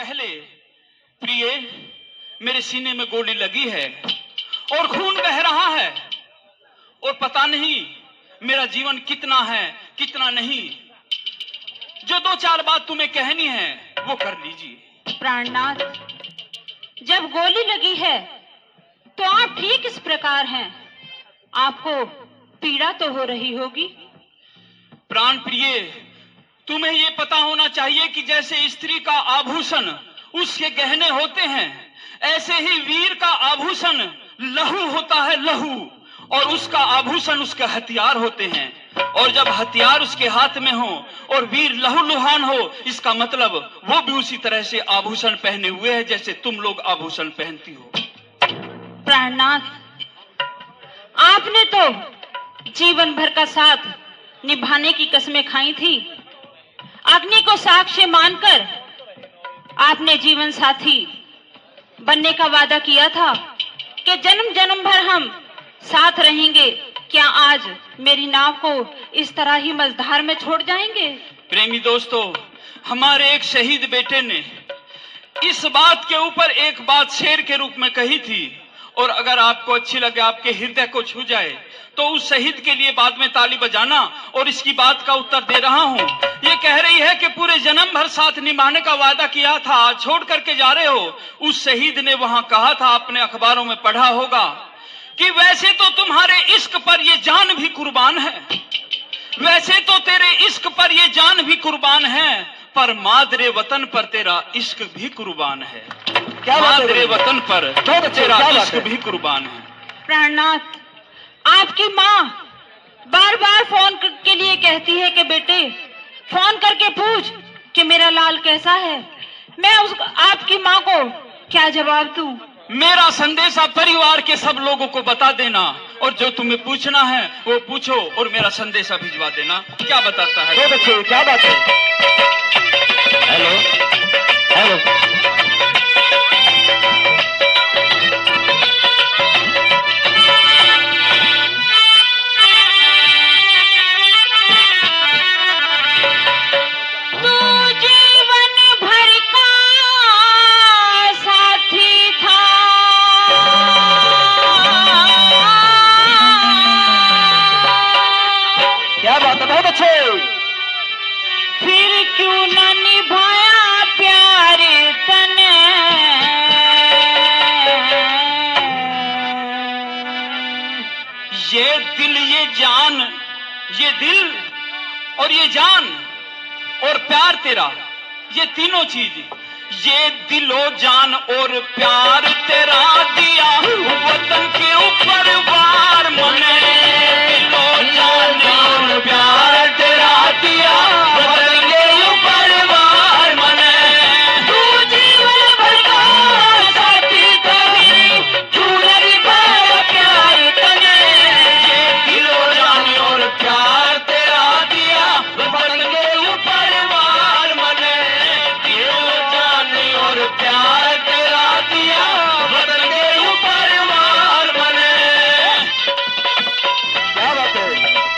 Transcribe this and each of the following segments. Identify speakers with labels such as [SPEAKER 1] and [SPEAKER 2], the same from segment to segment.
[SPEAKER 1] पहले प्रिय मेरे सीने में गोली लगी है और खून बह रहा है और पता नहीं मेरा जीवन कितना है कितना नहीं। जो दो चार बात तुम्हें कहनी है वो कर लीजिए।
[SPEAKER 2] प्राणनाथ, जब गोली लगी है तो आप ठीक इस प्रकार हैं, आपको पीड़ा तो हो रही होगी।
[SPEAKER 1] प्राण प्रिय, तुम्हें ये पता होना चाहिए कि जैसे स्त्री का आभूषण उसके गहने होते हैं, ऐसे ही वीर का आभूषण लहू होता है, लहू, और उसका आभूषण उसके हथियार होते हैं। और जब हथियार उसके हाथ में हो और वीर लहूलुहान हो, इसका मतलब वो भी उसी तरह से आभूषण पहने हुए है जैसे तुम लोग आभूषण पहनती हो।
[SPEAKER 2] प्राणनाथ, आपने तो जीवन भर का साथ निभाने की कस्में खाई थी। अग्नि को साक्ष्य मानकर आपने जीवन साथी बनने का वादा किया था कि जन्म जन्म भर हम साथ रहेंगे। क्या आज मेरी नाव को इस तरह ही मझधार में छोड़ जाएंगे?
[SPEAKER 1] प्रेमी दोस्तों, हमारे एक शहीद बेटे ने इस बात के ऊपर एक बात शेर के रूप में कही थी, और अगर आपको अच्छी लगे, आपके हृदय को छू जाए, तो उस शहीद के लिए बाद में ताली बजाना। और इसकी बात का उत्तर दे रहा हूं। ये कह रही है कि पूरे जन्म भर साथ निभाने का वादा किया था, आज छोड़ करके जा रहे हो। उस शहीद ने वहां कहा था, आपने अखबारों में पढ़ा होगा, कि वैसे तो तुम्हारे इश्क पर ये जान भी कुर्बान है, वैसे तो तेरे इश्क पर ये जान भी कुर्बान है, पर मादरे वतन पर तेरा इश्क भी कुर्बान है। क्या मादरे वतन पर तेरा इश्क भी कुर्बान है।
[SPEAKER 2] प्राणनाथ, आपकी माँ बार बार फोन के लिए कहती है कि बेटे फोन करके पूछ कि मेरा लाल कैसा है। मैं आपकी माँ को क्या जवाब दूं?
[SPEAKER 1] मेरा संदेशा परिवार के सब लोगों को बता देना, और जो तुम्हें पूछना है वो पूछो और मेरा संदेशा भिजवा देना। क्या बताता है?
[SPEAKER 3] बहुत अच्छे, क्या बात है। हेलो हेलो, बहुत अच्छे।
[SPEAKER 2] फिर क्यों न निभाया प्यार तने,
[SPEAKER 1] ये दिल ये जान, ये दिल और ये जान और प्यार तेरा, ये तीनों चीज, ये दिलो जान और प्यार तेरा दिया वतन के ऊपर वार मने। दिलो जान और प्यार तेरा दिया वतन के ऊपर वार मने।
[SPEAKER 2] तू जीवन भर का साथी कभी क्यों न निभाया प्यार तने।
[SPEAKER 1] ये दिलो जान और प्यार तेरा दिया वतन के ऊपर वार मने। दिलो जान और प्यार तेरा दिया वतन के ऊपर वार मने।
[SPEAKER 3] क्या बात है।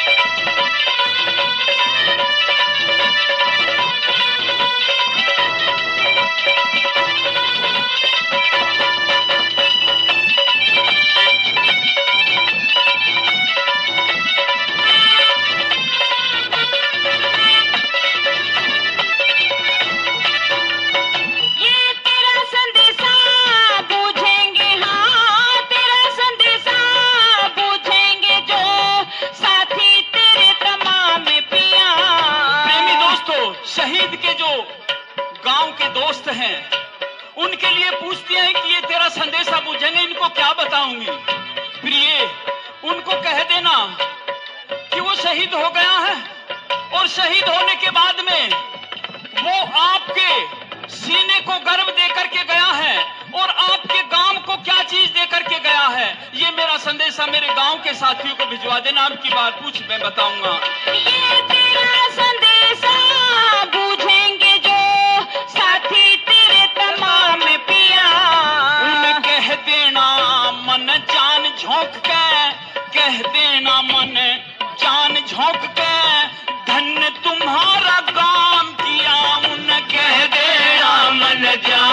[SPEAKER 1] शहीद के जो गांव के दोस्त हैं उनके लिए पूछती हैं कि ये तेरा संदेशा बुझेंगे, इनको क्या बताऊंगी। प्रिय, उनको कह देना कि वो शहीद हो गया है, और शहीद होने के बाद में वो आपके सीने को गर्व दे करके गया है, और आपके गांव को क्या चीज दे करके गया है। ये मेरा संदेशा मेरे गांव के साथियों को भिजवा देना। आपकी बात पूछ, मैं बताऊंगा।
[SPEAKER 2] ये तेरा संदेशा बूझेंगे जो साथी तेरे तमाम पिया।
[SPEAKER 1] उन कह देना मन जान झोंक के, कह देना मन जान झोंक के, धन्य तुम्हारा काम किया। उन कह देना मन जान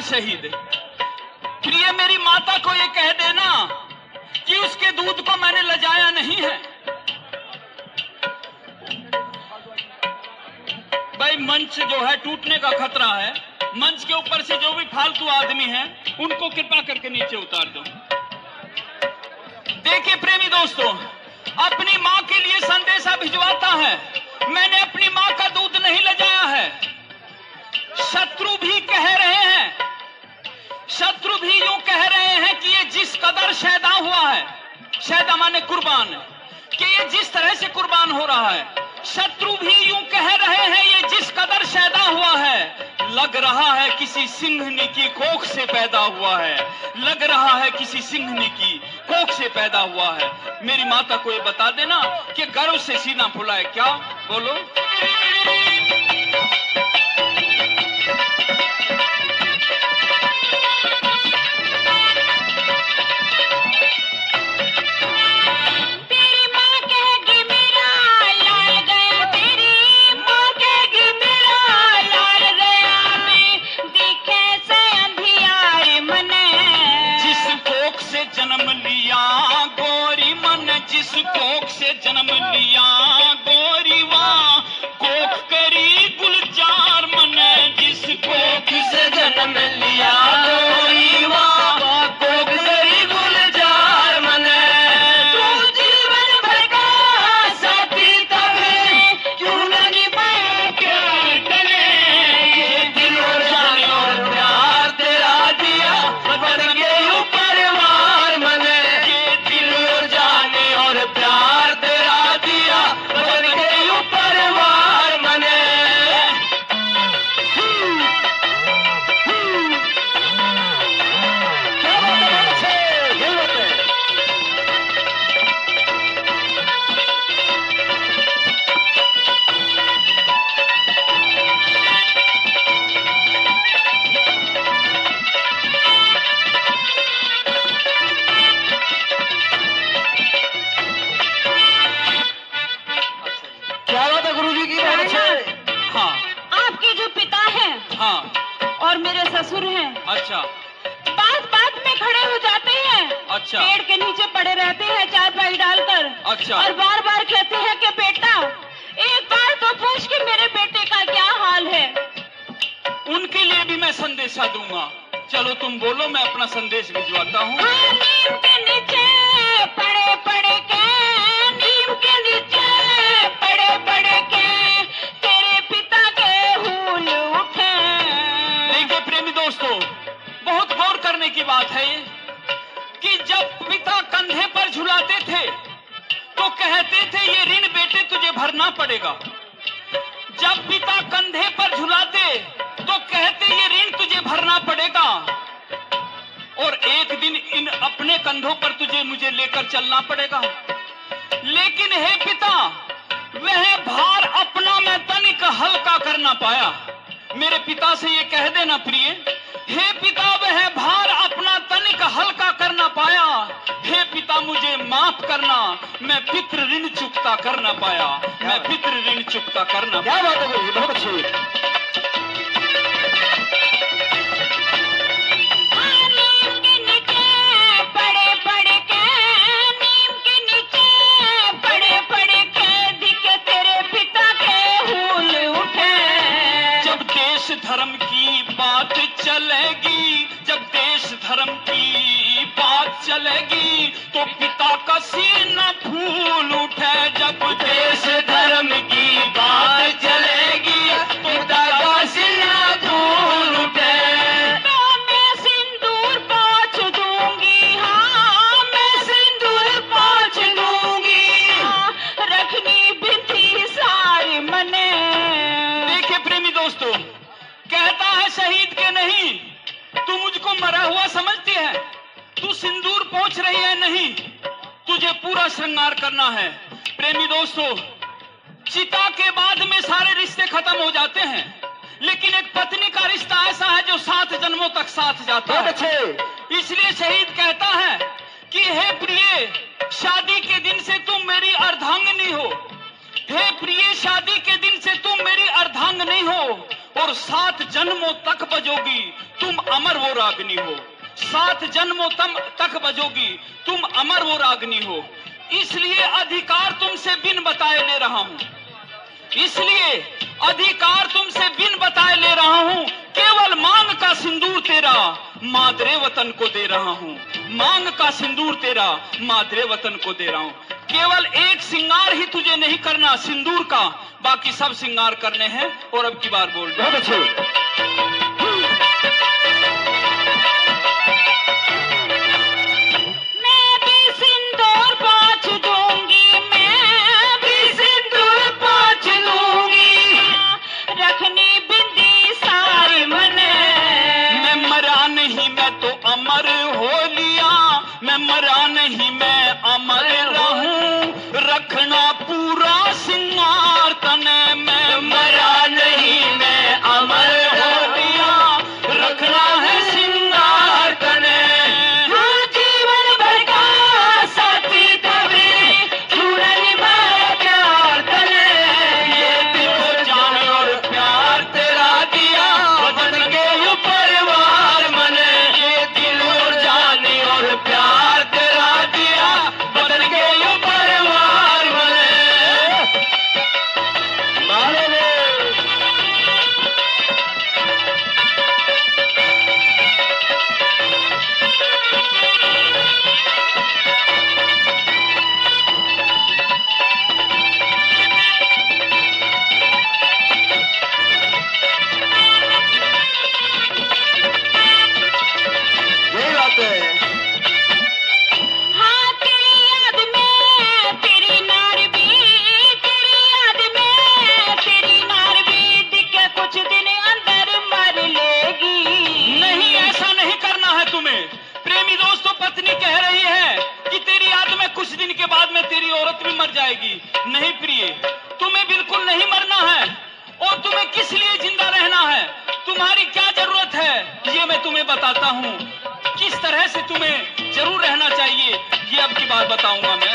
[SPEAKER 1] शहीद। प्रिय मेरी माता को ये कह देना कि उसके दूध को मैंने लजाया नहीं है। भाई मंच जो है टूटने का खतरा है। मंच के ऊपर से जो भी फालतू आदमी हैं उनको कृपा करके नीचे उतार दो। देखिए प्रेमी दोस्तों, अपनी मां के लिए संदेशा भिजवाता है, मैंने अपनी मां का दूध नहीं लजाया है। शत्रु भी कह रहे हैं, शत्रु भी यूं कह रहे हैं कि ये जिस कदर शैदा हुआ है, शैदा माने कुर्बान, कि ये जिस तरह से कुर्बान हो रहा है, शत्रु भी यूं कह रहे हैं ये जिस कदर शैदा हुआ है, लग रहा है किसी सिंहनी की कोख से पैदा हुआ है, लग रहा है किसी सिंहनी की कोख से पैदा हुआ है। मेरी माता को ये बता देना कि गर्व से सीना फुलाए। क्या बोलो? जन्म लिया गोरी मन, जिस कोख से जन्म लिया गोरी वाह कोख करी गुलजार मन, जिस कोख से जन्म लिया गोरी वाह कोख करी गुलजार मन। तू जीवन भर का साथी तब क्यों न निभाए प्यार करे, ये दिल और जान और प्यार तेरा दिया बन गए ऊपर
[SPEAKER 2] और मेरे ससुर हैं।
[SPEAKER 1] अच्छा।
[SPEAKER 2] बात बात में खड़े हो जाते हैं।
[SPEAKER 1] अच्छा।
[SPEAKER 2] पेड़ के नीचे पड़े रहते हैं चारपाई डालकर।
[SPEAKER 1] अच्छा।
[SPEAKER 2] और बार बार कहते हैं कि बेटा एक बार तो पूछ के मेरे बेटे का क्या हाल है।
[SPEAKER 1] उनके लिए भी मैं संदेशा दूंगा। चलो तुम बोलो, मैं अपना संदेश भिजवाता हूँ।
[SPEAKER 2] नीम के नीचे पड़े पड़े के, नीम के नीचे पड़े पड़े के तेरे पिता के हुल उठे।
[SPEAKER 1] देखिए प्रेमी दोस्तों, बहुत गौर करने की बात है कि जब पिता कंधे पर झुलाते थे तो कहते थे ये ऋण बेटे तुझे भरना पड़ेगा। जब पिता कंधे पर झुलाते तो कहते ये ऋण तुझे भरना पड़ेगा, और एक दिन इन अपने कंधों पर तुझे मुझे लेकर चलना पड़ेगा। लेकिन हे पिता, वह भार अपना मैं तनिक हल्का कर ना पाया। मेरे पिता से ये कह देना प्रिय, हे पिता वह भार अपना तनिक हल्का कर ना पाया। हे पिता मुझे माफ करना, मैं पितृ ऋण चुकता कर ना पाया, मैं पितृ ऋण चुकता कर ना पाया।
[SPEAKER 3] क्या बात है, बहुत अच्छी।
[SPEAKER 1] धर्म की बात चलेगी, जब देश धर्म की बात चलेगी तो पिता का सीना फूल उठे। जब देश धर्म की बात चलेगी पिता का सीना फूल उठे।
[SPEAKER 2] तो मैं सिंदूर पोंछ दूंगी, हाँ मैं सिंदूर पोंछ दूंगी, हाँ, रखनी बिंदी सारी मने।
[SPEAKER 1] देखिए प्रेमी दोस्तों, कहता है शहीद के नहीं, तू मुझको मरा हुआ समझती है, तू सिंदूर पोंछ रही है, नहीं, तुझे पूरा श्रृंगार करना है। प्रेमी दोस्तों, चिता के बाद में सारे रिश्ते खत्म हो जाते हैं, लेकिन एक पत्नी का रिश्ता ऐसा है जो 7 जन्मों तक साथ जाता है। इसलिए शहीद कहता है कि हे प्रिय, शादी के दिन से तुम मेरी अर्धांगिनी हो। हे प्रिय, शादी के दिन से तुम मेरी अर्धांगिनी हो, और और 7 जन्मों तक बजोगी तुम अमर वो रागनी हो। 7 जन्मों तक बजोगी तुम अमर वो रागनी हो। इसलिए अधिकार तुमसे बिन बताए ले रहा हूं, इसलिए अधिकार तुमसे बिन बताए ले रहा हूं। केवल मांग का सिंदूर तेरा मादरे वतन को दे रहा हूं, मांग का सिंदूर तेरा मादरे वतन को दे रहा हूं। केवल एक सिंगार ही तुझे नहीं करना सिंदूर का, बाकी सब सिंगार करने हैं। और अब की बार बोल
[SPEAKER 3] बहुत अच्छे।
[SPEAKER 2] मैं भी सिंदूर पोंछ दूंगी, मैं भी सिंदूर पोंछ दूंगी, रखनी बिंदी सारी मने।
[SPEAKER 1] मैं मरा नहीं मैं तो अमर हो लिया, मैं मरा नहीं मैं अमर रहूं, रखना पूरा सिंगार तने। मैं मरा नहीं मैं अमर हो लिया, रखना है सिंगार तने।
[SPEAKER 2] हाँ, जीवन भर का साथी तभी पूरा निभाया प्यार तने।
[SPEAKER 1] ये दिल को जान और प्यार तेरा दिया, बदल के यू परिवार मने। ये दिल और जान और प्यार तेरा दिया, बदल के यू परिवार मने।
[SPEAKER 3] मारे रे। यही बात है।
[SPEAKER 2] हाँ, तेरी याद में तेरी नार भी, तेरी याद में तेरी नार भी दिखे कुछ दिन अंदर मर लेगी।
[SPEAKER 1] नहीं, ऐसा नहीं करना है तुम्हें। प्रेमी दोस्तों, पत्नी कह रही है कि तेरी याद में कुछ दिन के बाद में तेरी औरत भी मर जाएगी। नहीं प्रिय, तुम्हें बिल्कुल नहीं मरना है। और तुम्हें किस लिए जिंदा रहना है, तुम्हारी क्या जरूरत है, ये मैं तुम्हें बताता हूँ। किस तरह से तुम्हें जरूर रहना चाहिए, ये अब की बात बताऊंगा मैं।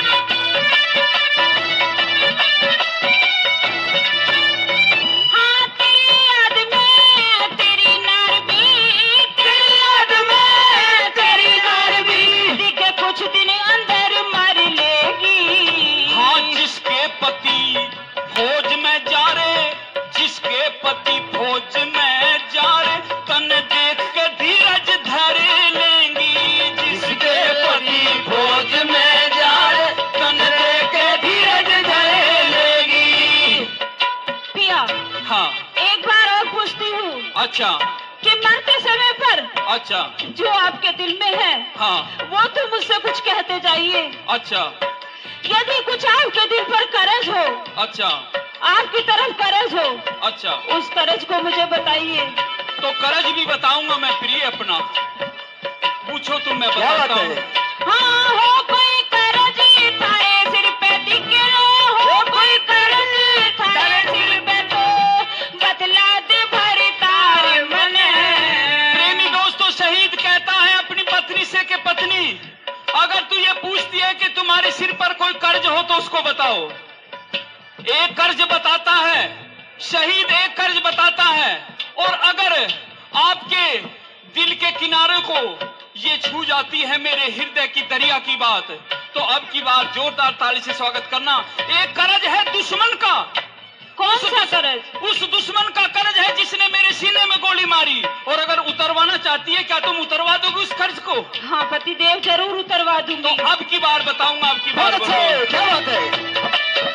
[SPEAKER 2] हाँ, तेरी याद में तेरी नार भी, तेरी याद में तेरी नार भी दिखे कुछ दिन अंदर मर लेगी।
[SPEAKER 1] हाँ, जिसके पति फौज में जा रे, जिसके पति फौज में जा रे, तन देख के धीरज धर लेंगी। जिसके पति फौज में जा रे, तन देख के धीरज धर लेंगी।
[SPEAKER 2] पिया,
[SPEAKER 1] हाँ,
[SPEAKER 2] एक बार और पूछती हूँ
[SPEAKER 1] अच्छा
[SPEAKER 2] कि मरते समय पर
[SPEAKER 1] अच्छा,
[SPEAKER 2] जो आपके दिल में है
[SPEAKER 1] हाँ,
[SPEAKER 2] वो तो मुझसे कुछ कहते जाइए।
[SPEAKER 1] अच्छा
[SPEAKER 2] यदि कुछ आपके दिल पर कर्ज हो,
[SPEAKER 1] अच्छा
[SPEAKER 2] आपकी तरफ कर्ज हो,
[SPEAKER 1] अच्छा,
[SPEAKER 2] उस कर्ज को मुझे बताइए।
[SPEAKER 1] तो कर्ज भी बताऊंगा मैं प्रिय अपना। पूछो तुम, मैं
[SPEAKER 3] क्या बात
[SPEAKER 1] बताता
[SPEAKER 3] है?
[SPEAKER 1] हूँ।
[SPEAKER 2] हाँ, हो कोई कर्ज थारे सिर पे टिके, हो कोई कर्ज थारे सिर पे तो बतला दे भरी तार मने।
[SPEAKER 1] प्रेमी दोस्तों, शहीद कहता है अपनी पत्नी से कि पत्नी, अगर तू ये पूछती है कि तुम्हारे सिर पर कोई कर्ज हो तो उसको बताओ। एक कर्ज बताता है शहीद, एक कर्ज बताता है। और अगर आपके दिल के किनारे को ये छू जाती है मेरे हृदय की दरिया की बात, तो अब की बार जोरदार ताली से स्वागत करना। एक कर्ज है दुश्मन का।
[SPEAKER 2] कौन सा कर्ज?
[SPEAKER 1] उस दुश्मन का कर्ज है जिसने मेरे सीने में गोली मारी। और अगर उतरवाना चाहती है, क्या तुम उतरवा दोगे उस कर्ज को?
[SPEAKER 2] हाँ पतिदेव, जरूर उतरवा
[SPEAKER 1] तो
[SPEAKER 2] दूंगी।
[SPEAKER 1] अब की बार बताऊंगा, अब की बार
[SPEAKER 3] बहुत अच्छे।
[SPEAKER 1] बोलो।
[SPEAKER 3] क्या बात है?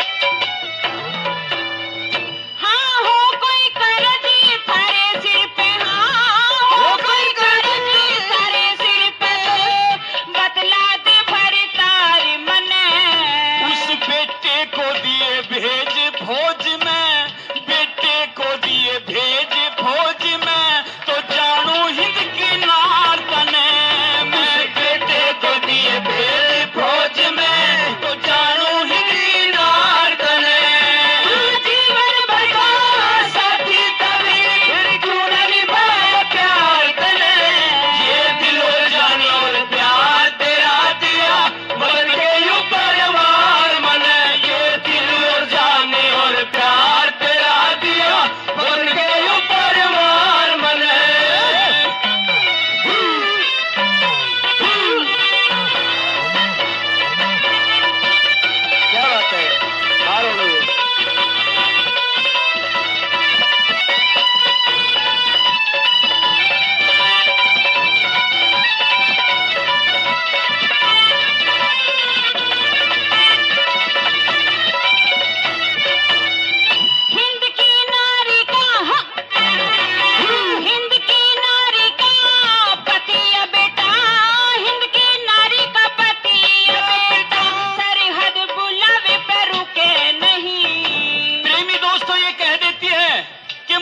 [SPEAKER 2] हाँ, हो कोई कर्ज थारे सिर पे, हाँ, हो कोई कर्ज थारे सिर पे तो बतला दे भरी तार मने।
[SPEAKER 1] उस बेटे को दिए भेज फौज में, बेटे को दिए भेज फौज में, तो जानू हिंद की नार तने। मैं बेटे को दिए भेज फौज में, तो जानू हिंद की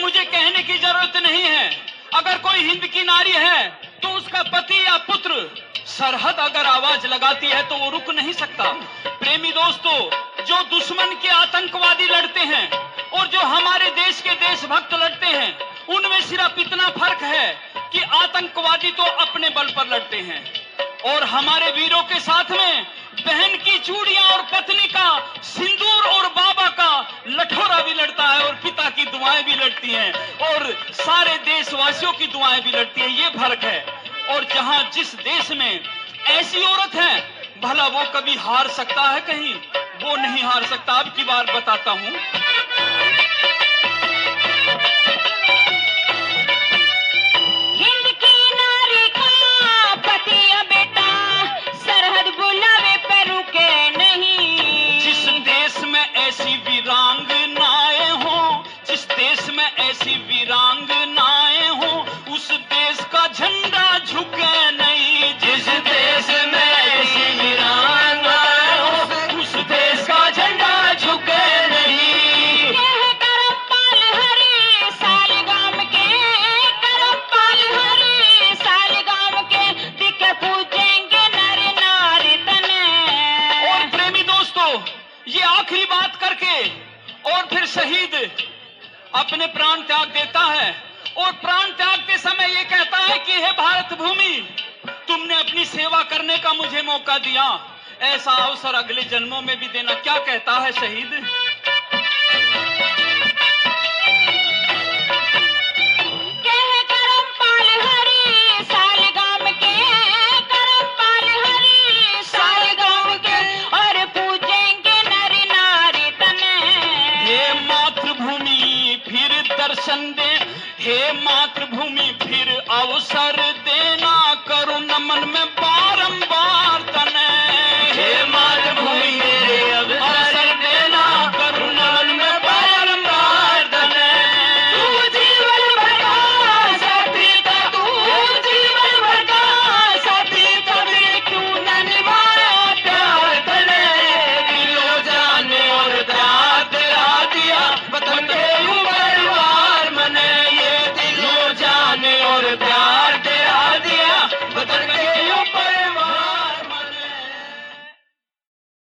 [SPEAKER 1] मुझे कहने की जरूरत नहीं है, अगर कोई हिंद की नारी है तो उसका पति या पुत्र सरहद अगर आवाज लगाती है तो वो रुक नहीं सकता। प्रेमी दोस्तों, जो दुश्मन के आतंकवादी लड़ते हैं और जो हमारे देश के देशभक्त लड़ते हैं, उनमें सिर्फ इतना फर्क है कि आतंकवादी तो अपने बल पर लड़ते हैं और हमारे वीरों के साथ में बहन की चूड़ियां और पत्नी का सिंदूर और बाबा का लठोरा भी लड़ता है और पिता की दुआएं भी लड़ती हैं और सारे देशवासियों की दुआएं भी लड़ती हैं। ये फर्क है। और जहां जिस देश में ऐसी औरत है, भला वो कभी हार सकता है? कहीं वो नहीं हार सकता। अब की बार बताता हूं।
[SPEAKER 2] हिंद की नारी का पति या बेटा सरहद बुलावे पे रुके नहीं।
[SPEAKER 1] जिस देश में ऐसी वीरांगनाएं हो, जिस देश में ऐसी वीरांगनाएं हो, उस देश का झंडा झुके नहीं। जिस देश में ऐसी वीरांगनाएं हो, उस देश का झंडा झुके नहीं।
[SPEAKER 2] कह करमपाल हरि सालिगाम के, करमपाल हरि सालिगाम के, दिखे पूजेंगे नर नारी तने।
[SPEAKER 1] और प्रेमी दोस्तों, ये आखिरी बात करके और फिर शहीद अपने प्राण त्याग देता है और प्राण त्यागते समय ये कहता है कि हे भारत भूमि, तुमने अपनी सेवा करने का मुझे मौका दिया, ऐसा अवसर अगले जन्मों में भी देना। क्या कहता है शहीद?
[SPEAKER 2] कह करमपाल हरि सालिगाम के, करमपाल हरि सालिगाम के, और पूजेंगे नर नारी तने।
[SPEAKER 1] हे मातृभूमि फिर दर्शन दे, हे मातृभूमि फिर अवसर